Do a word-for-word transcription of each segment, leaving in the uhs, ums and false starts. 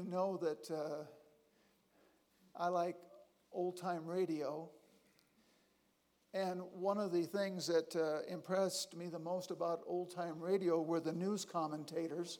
know that uh, I like old-time radio. And one of the things that uh, impressed me the most about old-time radio were the news commentators.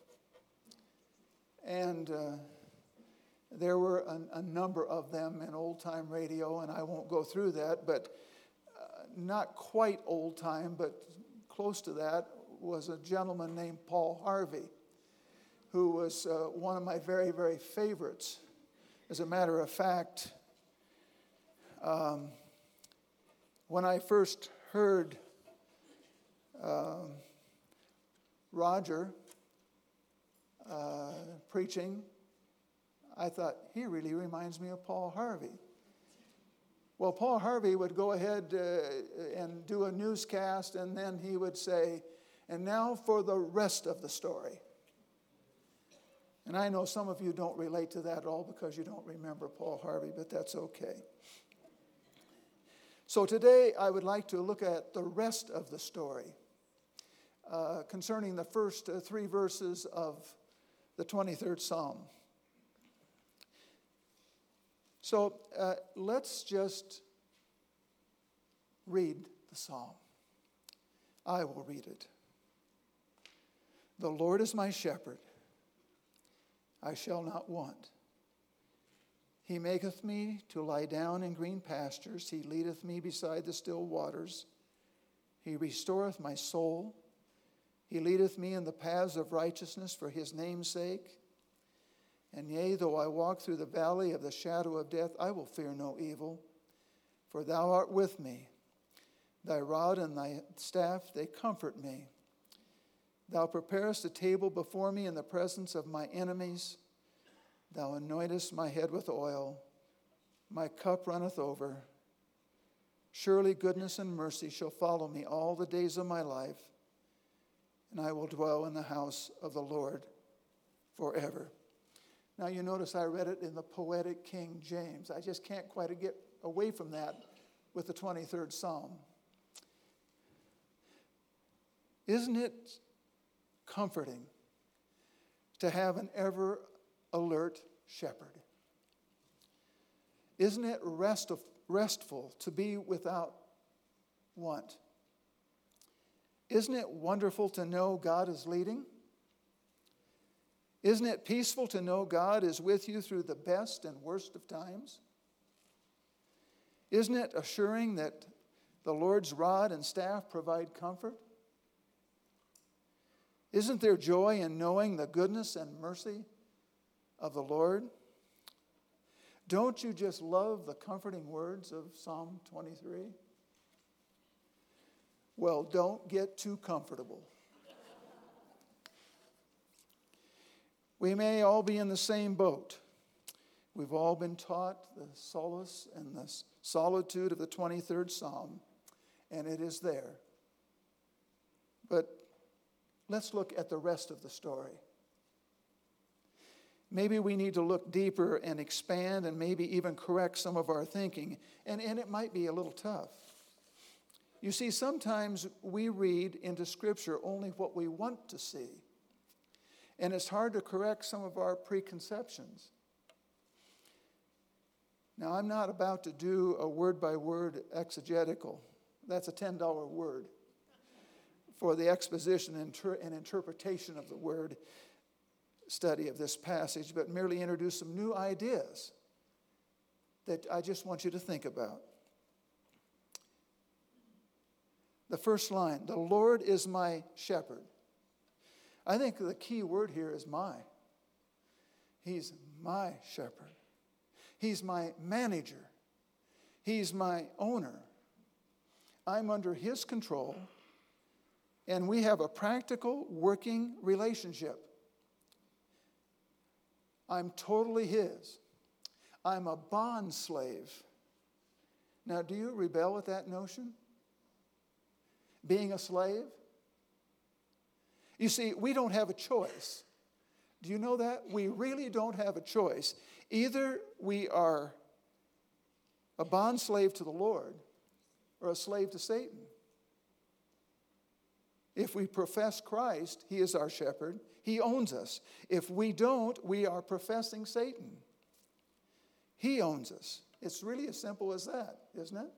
And uh, there were a, a number of them in old-time radio, and I won't go through that, but uh, not quite old-time, but close to that, was a gentleman named Paul Harvey, who was uh, one of my very, very favorites. As a matter of fact, um, when I first heard um, Roger uh, preaching, I thought, he really reminds me of Paul Harvey. Well, Paul Harvey would go ahead uh, and do a newscast, and then he would say, and now for the rest of the story. And I know some of you don't relate to that at all because you don't remember Paul Harvey, but that's okay. So today I would like to look at the rest of the story uh, concerning the first uh, three verses of the twenty-third Psalm. So uh, let's just read the psalm. I will read it. The Lord is my shepherd. I shall not want. He maketh me to lie down in green pastures. He leadeth me beside the still waters. He restoreth my soul. He leadeth me in the paths of righteousness for his name's sake. And yea, though I walk through the valley of the shadow of death, I will fear no evil, for thou art with me. Thy rod and thy staff, they comfort me. Thou preparest a table before me in the presence of my enemies. Thou anointest my head with oil. My cup runneth over. Surely goodness and mercy shall follow me all the days of my life, and I will dwell in the house of the Lord forever. Now you notice I read it in the poetic King James. I just can't quite get away from that with the twenty-third Psalm. Isn't it comforting to have an ever alert shepherd? Isn't it rest of, restful to be without want? Isn't it wonderful to know God is leading? Isn't it peaceful to know God is with you through the best and worst of times? Isn't it assuring that the Lord's rod and staff provide comfort? Isn't there joy in knowing the goodness and mercy of the Lord? Don't you just love the comforting words of Psalm twenty-three? Well, don't get too comfortable. We may all be in the same boat. We've all been taught the solace and the solitude of the twenty-third Psalm, and it is there. But let's look at the rest of the story. Maybe we need to look deeper and expand and maybe even correct some of our thinking, and, and it might be a little tough. You see, sometimes we read into Scripture only what we want to see, and it's hard to correct some of our preconceptions. Now, I'm not about to do a word-by-word exegetical. That's a ten dollar word for the exposition and, ter- and interpretation of the word study of this passage, but merely introduce some new ideas that I just want you to think about. The first line, the Lord is my shepherd. I think the key word here is my. He's my shepherd. He's my manager. He's my owner. I'm under his control, and we have a practical working relationship. I'm totally his. I'm a bond slave. Now, do you rebel at that notion? Being a slave? You see, we don't have a choice. Do you know that? We really don't have a choice. Either we are a bond slave to the Lord or a slave to Satan. If we profess Christ, he is our shepherd. He owns us. If we don't, we are professing Satan. He owns us. It's really as simple as that, isn't it?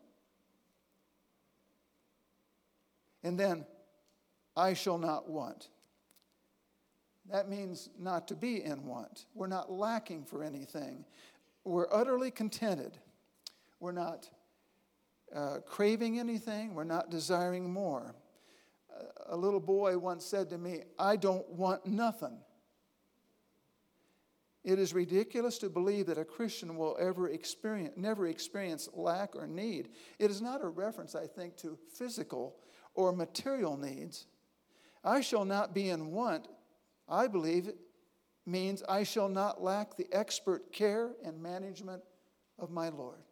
And then, I shall not want. That means not to be in want. We're not lacking for anything. We're utterly contented. We're not uh, craving anything. We're not desiring more. A little boy once said to me, I don't want nothing. It is ridiculous to believe that a Christian will ever experience, never experience lack or need. It is not a reference, I think, to physical or material needs. I shall not be in want, I believe it means I shall not lack the expert care and management of my Lord,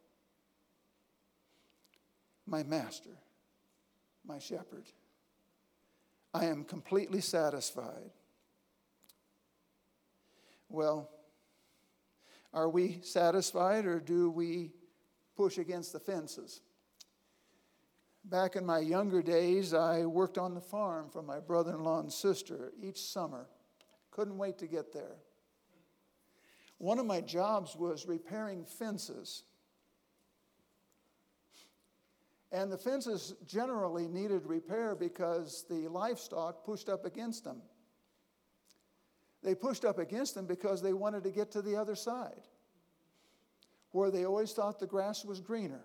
my master, my shepherd. I am completely satisfied. Well, are we satisfied, or do we push against the fences? Back in my younger days, I worked on the farm for my brother-in-law and sister each summer. Couldn't wait to get there. One of my jobs was repairing fences. And the fences generally needed repair because the livestock pushed up against them. They pushed up against them because they wanted to get to the other side, where they always thought the grass was greener.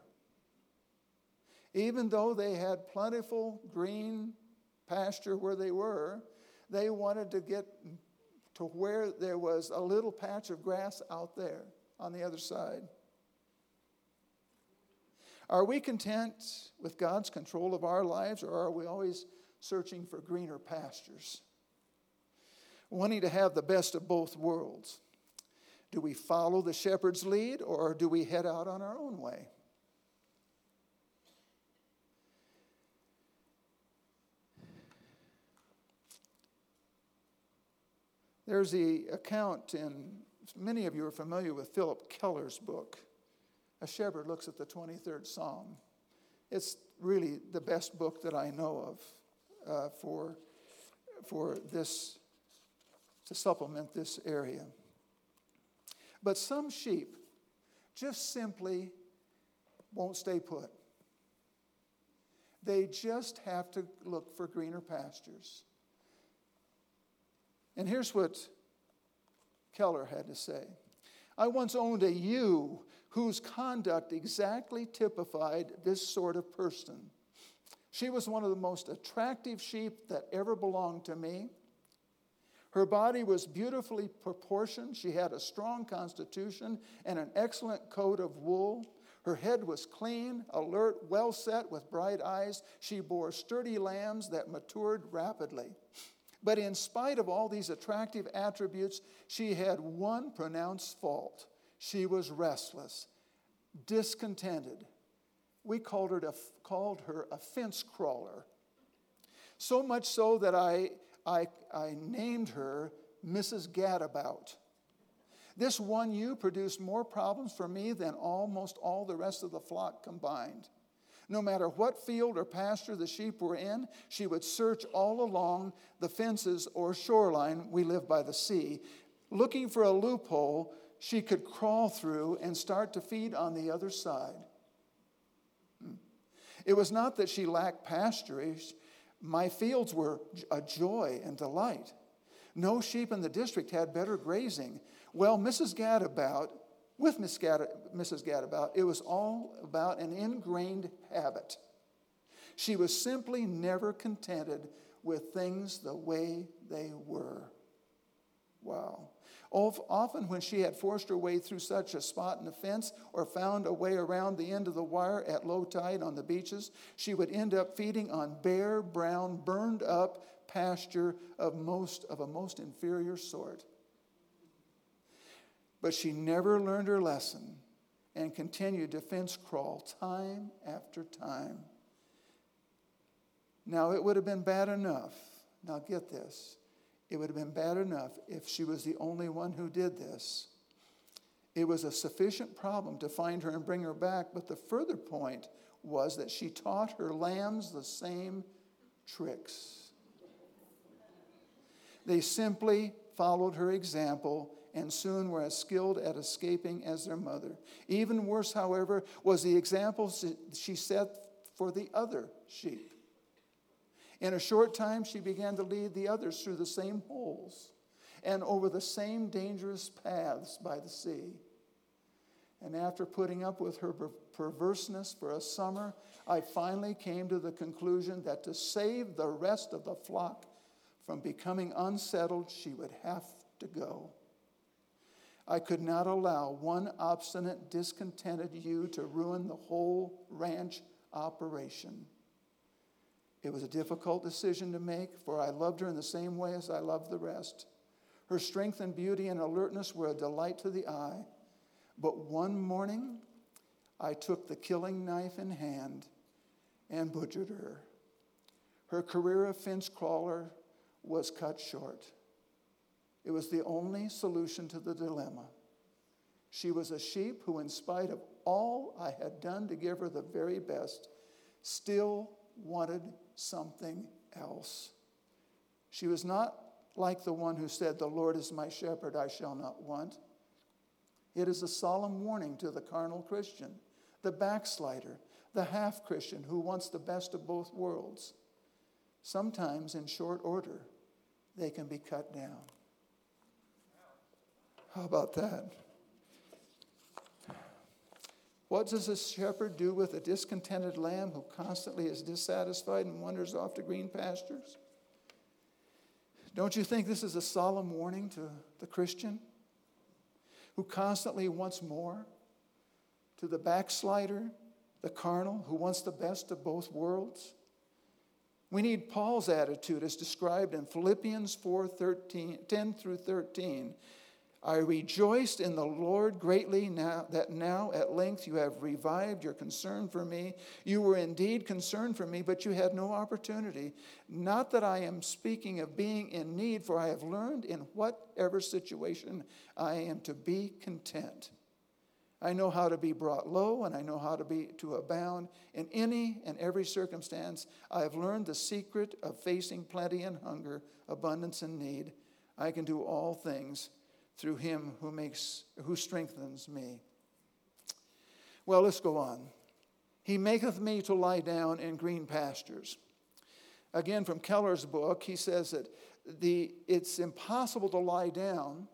Even though they had plentiful green pasture where they were, they wanted to get to where there was a little patch of grass out there on the other side. Are we content with God's control of our lives, or are we always searching for greener pastures, wanting to have the best of both worlds? Do we follow the shepherd's lead, or do we head out on our own way? There's the account in, many of you are familiar with Philip Keller's book, A Shepherd Looks at the twenty-third Psalm. It's really the best book that I know of uh, for, for this, to supplement this area. But some sheep just simply won't stay put. They just have to look for greener pastures. And here's what Keller had to say. I once owned a ewe whose conduct exactly typified this sort of person. She was one of the most attractive sheep that ever belonged to me. Her body was beautifully proportioned. She had a strong constitution and an excellent coat of wool. Her head was clean, alert, well set with bright eyes. She bore sturdy lambs that matured rapidly. But in spite of all these attractive attributes, she had one pronounced fault. She was restless, discontented. We called her, to, called her a fence crawler. So much so that I, I, I named her Missus Gadabout. This one ewe produced more problems for me than almost all the rest of the flock combined. No matter what field or pasture the sheep were in, she would search all along the fences or shoreline, we live by the sea, looking for a loophole she could crawl through and start to feed on the other side. It was not that she lacked pasturage. My fields were a joy and delight. No sheep in the district had better grazing. Well, Missus Gadabout, with Miss Gad, Missus Gadabout, it was all about an ingrained habit. She was simply never contented with things the way they were. Wow. Often when she had forced her way through such a spot in the fence or found a way around the end of the wire at low tide on the beaches, she would end up feeding on bare, brown, burned up pasture of most of a most inferior sort. But she never learned her lesson and continued to fence crawl time after time. Now, it would have been bad enough. Now, get this. It would have been bad enough if she was the only one who did this. It was a sufficient problem to find her and bring her back, but the further point was that she taught her lambs the same tricks. They simply followed her example and soon were as skilled at escaping as their mother. Even worse, however, was the example she set for the other sheep. In a short time, she began to lead the others through the same holes and over the same dangerous paths by the sea. And after putting up with her per- perverseness for a summer, I finally came to the conclusion that to save the rest of the flock from becoming unsettled, she would have to go. I could not allow one obstinate, discontented ewe to ruin the whole ranch operation. It was a difficult decision to make, for I loved her in the same way as I loved the rest. Her strength and beauty and alertness were a delight to the eye. But one morning, I took the killing knife in hand and butchered her. Her career of fence crawler was cut short. It was the only solution to the dilemma. She was a sheep who, in spite of all I had done to give her the very best, still wanted something else. She was not like the one who said, "The Lord is my shepherd, I shall not want." It is a solemn warning to the carnal Christian, the backslider, the half-Christian who wants the best of both worlds. Sometimes, in short order, they can be cut down. How about that? What does a shepherd do with a discontented lamb who constantly is dissatisfied and wanders off to green pastures? Don't you think this is a solemn warning to the Christian who constantly wants more? To the backslider, the carnal, who wants the best of both worlds? We need Paul's attitude as described in Philippians four ten through thirteen. I rejoiced in the Lord greatly now that now at length you have revived your concern for me. You were indeed concerned for me, but you had no opportunity. Not that I am speaking of being in need, for I have learned in whatever situation I am to be content. I know how to be brought low, and I know how to be to abound. In any and every circumstance, I have learned the secret of facing plenty and hunger, abundance and need. I can do all things through him who makes, who strengthens me. Well, let's go on. He maketh me to lie down in green pastures. Again, from Keller's book, he says that the it's impossible to lie down,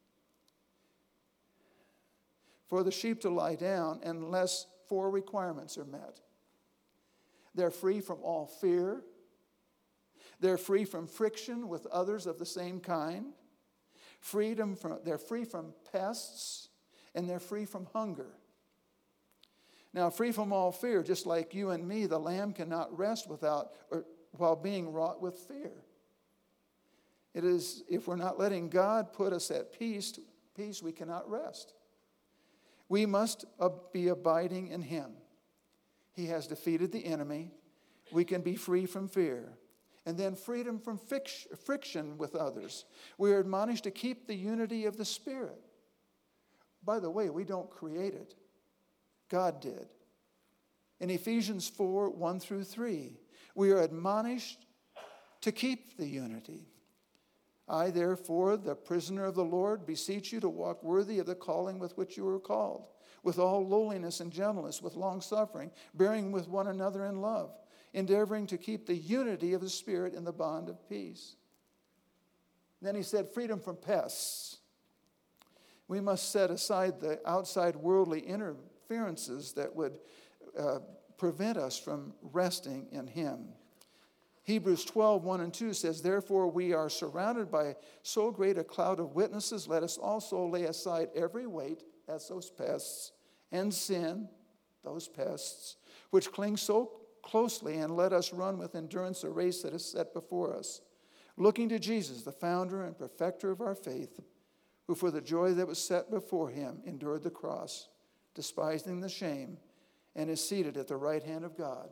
for the sheep to lie down, unless four requirements are met. They're free from all fear. They're free from friction with others of the same kind. Freedom from, they're free from pests, and they're free from hunger. Now, free from all fear, just like you and me, the lamb cannot rest without or while being wrought with fear. It is, if we're not letting God put us at peace, peace, we cannot rest. We must be abiding in him. He has defeated the enemy. We can be free from fear. And then freedom from friction with others. We are admonished to keep the unity of the Spirit. By the way, we don't create it. God did. In Ephesians four, one through three, we are admonished to keep the unity. I, therefore, the prisoner of the Lord, beseech you to walk worthy of the calling with which you were called, with all lowliness and gentleness, with long-suffering, bearing with one another in love, endeavoring to keep the unity of the Spirit in the bond of peace. Then he said, freedom from pests. We must set aside the outside worldly interferences that would uh, prevent us from resting in him. Hebrews twelve, one and two says, therefore we are surrounded by so great a cloud of witnesses. Let us also lay aside every weight, that's those pests, and sin, those pests, which cling so closely, and let us run with endurance a race that is set before us, looking to Jesus, the founder and perfecter of our faith, who for the joy that was set before him endured the cross, despising the shame, and is seated at the right hand of God.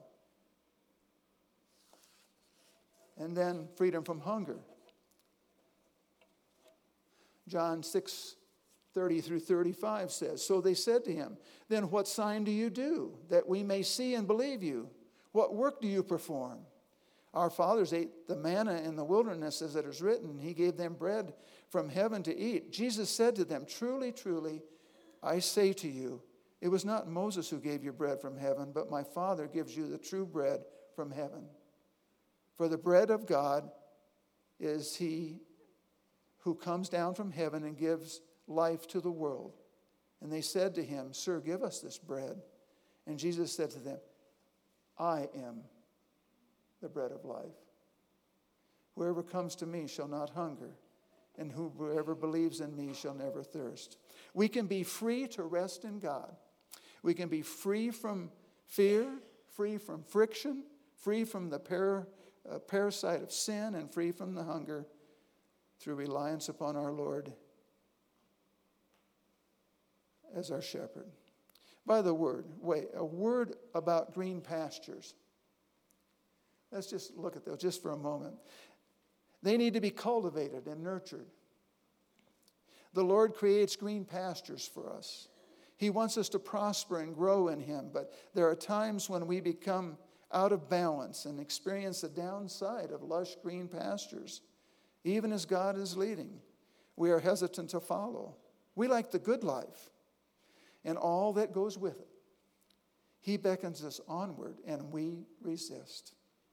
And then freedom from hunger. John six, thirty through thirty-five says, so they said to him, then what sign do you do, that we may see and believe you? What work do you perform? Our fathers ate the manna in the wilderness, as it is written. He gave them bread from heaven to eat. Jesus said to them, truly, truly, I say to you, it was not Moses who gave you bread from heaven, but my Father gives you the true bread from heaven. For the bread of God is he who comes down from heaven and gives life to the world. And they said to him, Sir, give us this bread. And Jesus said to them, I am the bread of life. Whoever comes to me shall not hunger, and whoever believes in me shall never thirst. We can be free to rest in God. We can be free from fear, free from friction, free from the par- uh, parasite of sin, and free from the hunger through reliance upon our Lord as our shepherd. By the word, wait, a word about green pastures. Let's just look at those just for a moment. They need to be cultivated and nurtured. The Lord creates green pastures for us. He wants us to prosper and grow in Him, but there are times when we become out of balance and experience the downside of lush green pastures. Even as God is leading, we are hesitant to follow. We like the good life and all that goes with it. He beckons us onward, and we resist.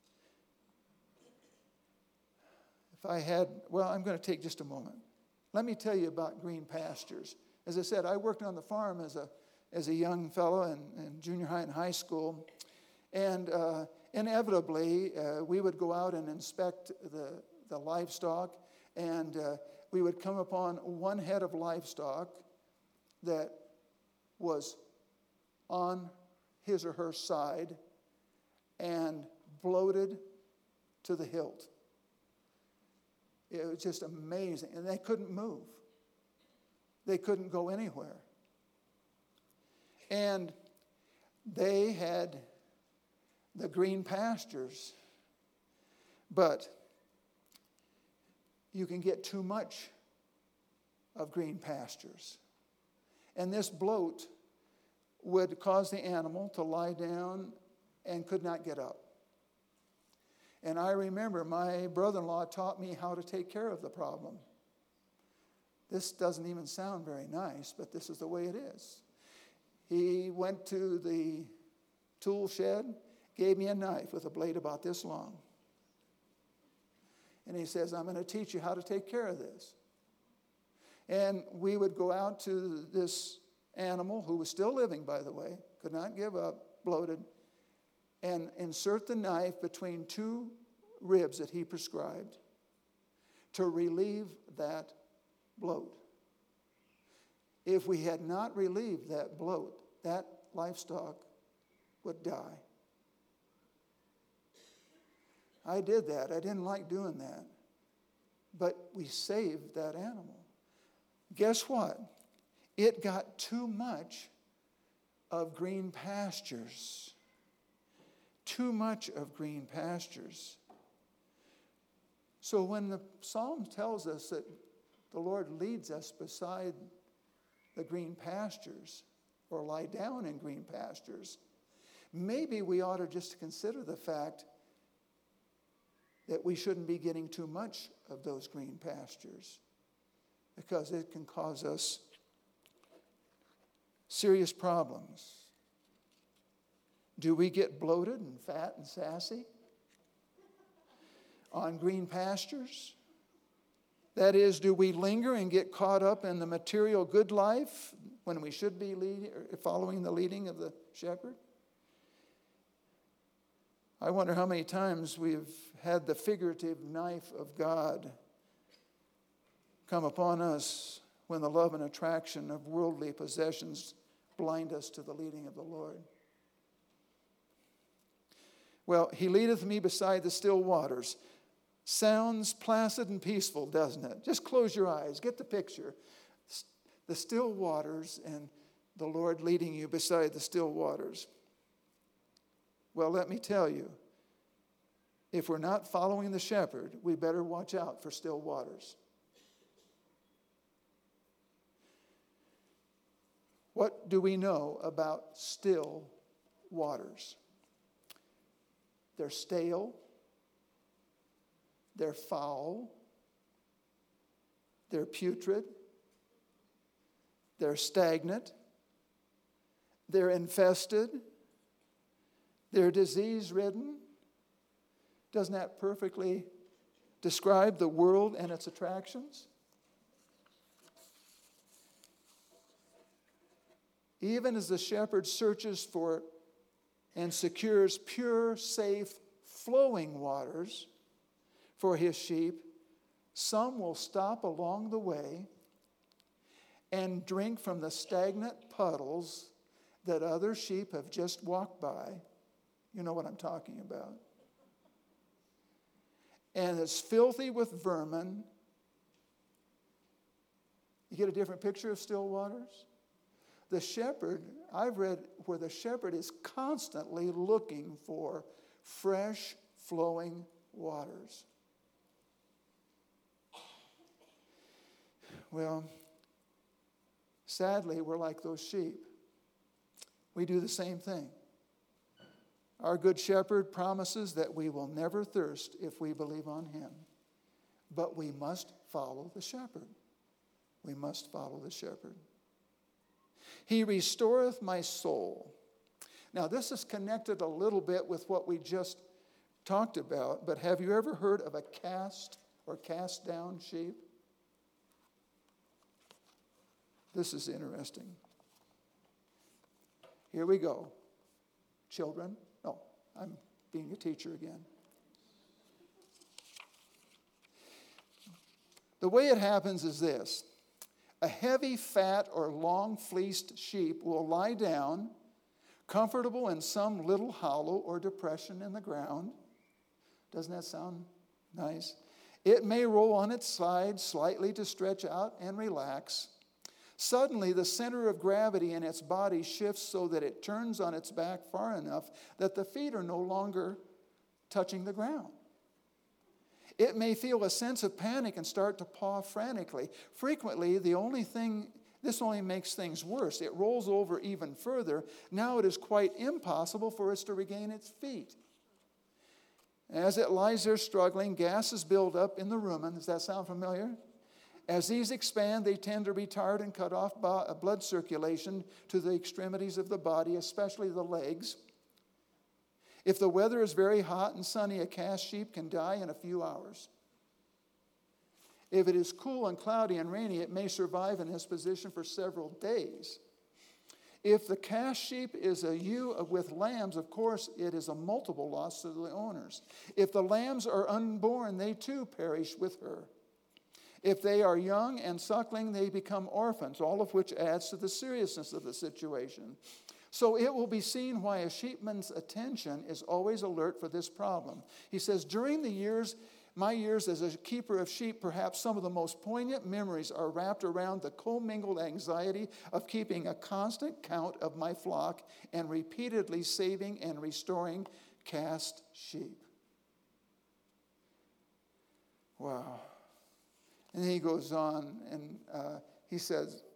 If I had, well, I'm going to take just a moment. Let me tell you about green pastures. As I said, I worked on the farm as a as a young fellow in, in junior high and high school. And uh, inevitably, uh, we would go out and inspect the, the livestock. And uh, we would come upon one head of livestock that was on his or her side and bloated to the hilt. It was just amazing. And they couldn't move. They couldn't go anywhere. And they had the green pastures. But you can get too much of green pastures. And this bloat would cause the animal to lie down and could not get up. And I remember my brother-in-law taught me how to take care of the problem. This doesn't even sound very nice, but this is the way it is. He went to the tool shed, gave me a knife with a blade about this long. And he says, I'm going to teach you how to take care of this. And we would go out to this animal, who was still living, by the way, could not give up, bloated, and insert the knife between two ribs that he prescribed to relieve that bloat. If we had not relieved that bloat, that livestock would die. I did that. I didn't like doing that. But we saved that animal. Guess what? It got too much of green pastures. Too much of green pastures. So when the Psalm tells us that the Lord leads us beside the green pastures, or lie down in green pastures, maybe we ought to just consider the fact that we shouldn't be getting too much of those green pastures, because it can cause us serious problems. Do we get bloated and fat and sassy on green pastures? That is, do we linger and get caught up in the material good life when we should be leading, following the leading of the shepherd? I wonder how many times we've had the figurative knife of God come upon us when the love and attraction of worldly possessions blind us to the leading of the Lord. Well, he leadeth me beside the still waters. Sounds placid and peaceful, doesn't it? Just close your eyes. Get the picture. The still waters and the Lord leading you beside the still waters. Well, let me tell you, if we're not following the shepherd, we better watch out for still waters. What do we know about still waters? They're stale. they're foul, they're putrid, they're stagnant, they're infested, they're disease-ridden. Doesn't that perfectly describe the world and its attractions? Even as the shepherd searches for and secures pure, safe, flowing waters for his sheep, some will stop along the way and drink from the stagnant puddles that other sheep have just walked by. You know what I'm talking about. And it's filthy with vermin. You get a different picture of still waters? The shepherd, I've read where the shepherd is constantly looking for fresh, flowing waters. Well, sadly, we're like those sheep. We do the same thing. Our good shepherd promises that we will never thirst if we believe on him. But we must follow the shepherd. We must follow the shepherd. He restoreth my soul. Now, this is connected a little bit with what we just talked about, but have you ever heard of a cast or cast down sheep? This is interesting. Here we go. Children. No, I'm being a teacher again. The way it happens is this. A heavy, fat, or long-fleeced sheep will lie down, comfortable in some little hollow or depression in the ground. Doesn't that sound nice? It may roll on its side slightly to stretch out and relax. Suddenly, the center of gravity in its body shifts so that it turns on its back far enough that the feet are no longer touching the ground. It may feel a sense of panic and start to paw frantically. Frequently, the only thing, this only makes things worse. It rolls over even further. Now it is quite impossible for it to regain its feet. As it lies there struggling, gases build up in the rumen. Does that sound familiar? As these expand, they tend to retard and cut off blood circulation to the extremities of the body, especially the legs. If the weather is very hot and sunny, a cast sheep can die in a few hours. If it is cool and cloudy and rainy, it may survive in this position for several days. If the cast sheep is a ewe with lambs, of course, it is a multiple loss to the owners. If the lambs are unborn, they too perish with her. If they are young and suckling, they become orphans, all of which adds to the seriousness of the situation. So it will be seen why a sheepman's attention is always alert for this problem. He says, during the years, my years as a keeper of sheep, perhaps some of the most poignant memories are wrapped around the commingled anxiety of keeping a constant count of my flock and repeatedly saving and restoring cast sheep. Wow. And then he goes on and uh, he says,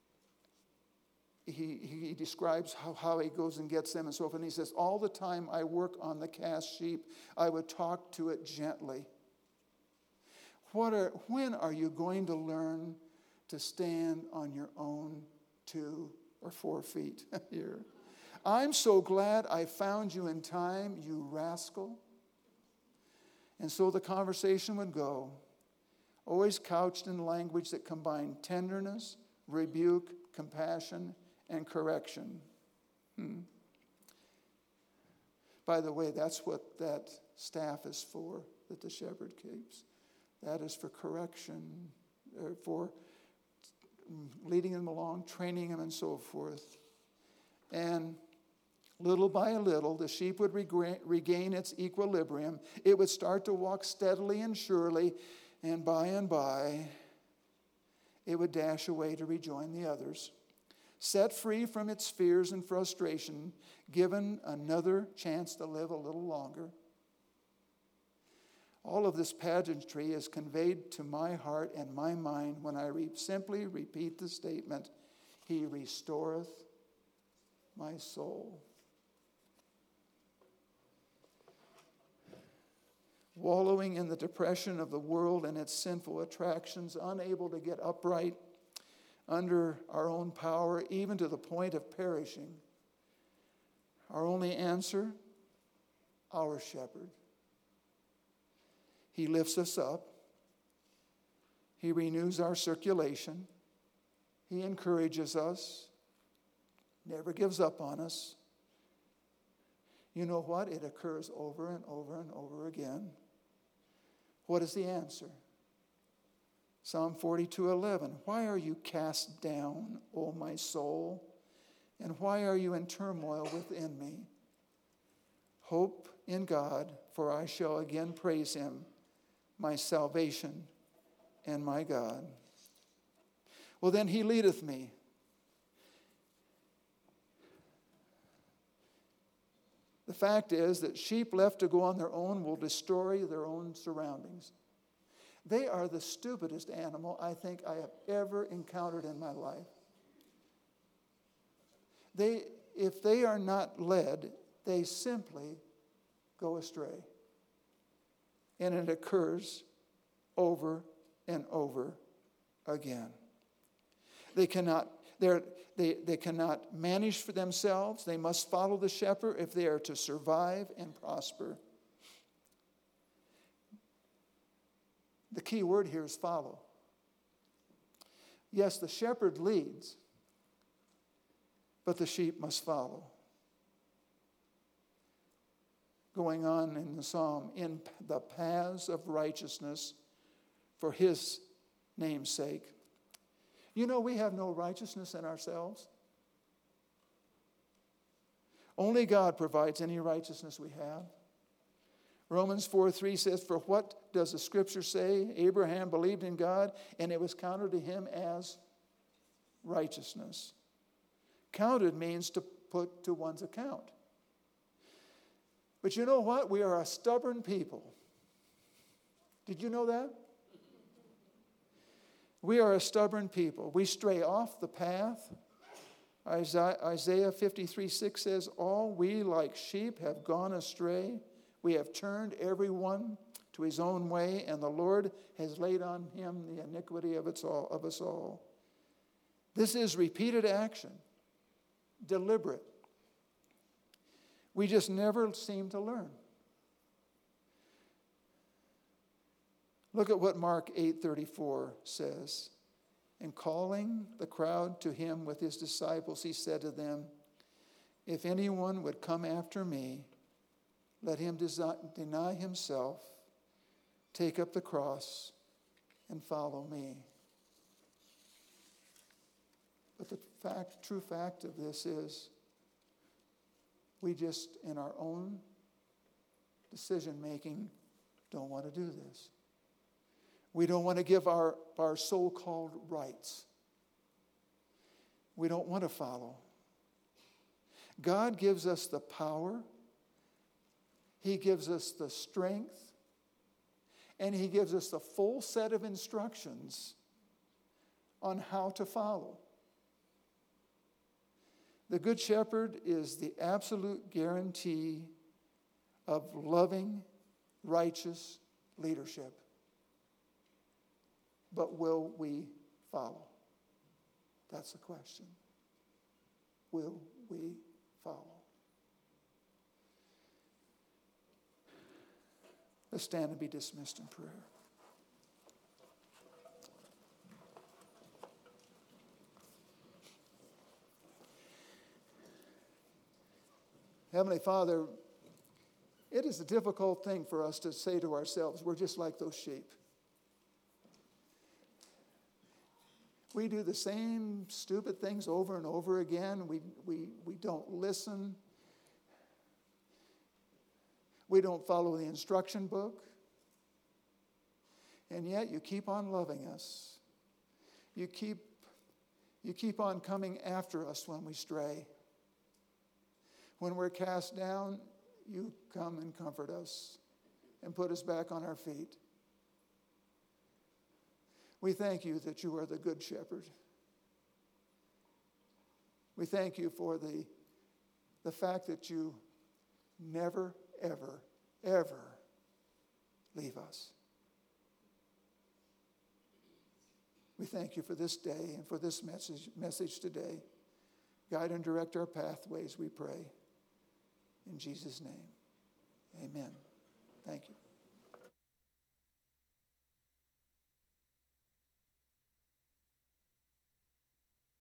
he, he describes how, how he goes and gets them and so forth. And he says, all the time I work on the cast sheep, I would talk to it gently. What are, when are you going to learn to stand on your own two or four feet here? I'm so glad I found you in time, you rascal. And so the conversation would go, always couched in language that combined tenderness, rebuke, compassion, and correction. Hmm. By the way, that's what that staff is for, that the shepherd keeps. That is for correction, for leading them along, training them, and so forth. And little by little, the sheep would regain its equilibrium. It would start to walk steadily and surely, and by and by, it would dash away to rejoin the others. Set free from its fears and frustration, given another chance to live a little longer. All of this pageantry is conveyed to my heart and my mind when I re- simply repeat the statement, He restoreth my soul. wallowing in the depression of the world and its sinful attractions, unable to get upright under our own power, even to the point of perishing. Our only answer, our shepherd. He lifts us up. He renews our circulation. He encourages us, never gives up on us. You know what? It occurs over and over and over again. What is the answer? Psalm forty-two eleven. Why are you cast down, O my soul? And why are you in turmoil within me? Hope in God, for I shall again praise him, my salvation and my God. Well, then he leadeth me. The fact is that sheep left to go on their own will destroy their own surroundings. They are the stupidest animal I think I have ever encountered in my life. They, if they are not led, they simply go astray. And it occurs over and over again. They cannot, they're, they, they cannot manage for themselves. They must follow the shepherd if they are to survive and prosper. The key word here is follow. Yes, the shepherd leads, but the sheep must follow. Going on in the psalm, in the paths of righteousness for his name's sake. You know, we have no righteousness in ourselves. Only God provides any righteousness we have. Romans four three says, for what does the scripture say? Abraham believed in God, and it was counted to him as righteousness. Counted means to put to one's account. But you know what? We are a stubborn people. Did you know that? We are a stubborn people. We stray off the path. Isaiah fifty-three six says, all we like sheep have gone astray. We have turned every one to his own way, and the Lord has laid on him the iniquity of, its all, of us all. This is repeated action, deliberate. We just never seem to learn. Look at what Mark eight thirty-four says. And calling the crowd to him with his disciples, he said to them, if anyone would come after me, let him deny himself, take up the cross, and follow me. But the fact, true fact of this is, we just, in our own decision-making, don't want to do this. We don't want to give our, our so-called rights. We don't want to follow. God gives us the power. He gives us the strength. And he gives us the full set of instructions on how to follow. The Good Shepherd is the absolute guarantee of loving, righteous leadership. But will we follow? That's the question. Will we follow? Let's stand and be dismissed in prayer. Heavenly Father, it is a difficult thing for us to say to ourselves, we're just like those sheep. We do the same stupid things over and over again. We, we, we don't listen. We don't follow the instruction book. And yet you keep on loving us. You keep, you keep on coming after us when we stray. When we're cast down, you come and comfort us and put us back on our feet. We thank you that you are the Good Shepherd. We thank you for the, the fact that you never, ever, ever leave us. We thank you for this day and for this message, message today. Guide and direct our pathways, we pray. In Jesus' name, amen. Thank you.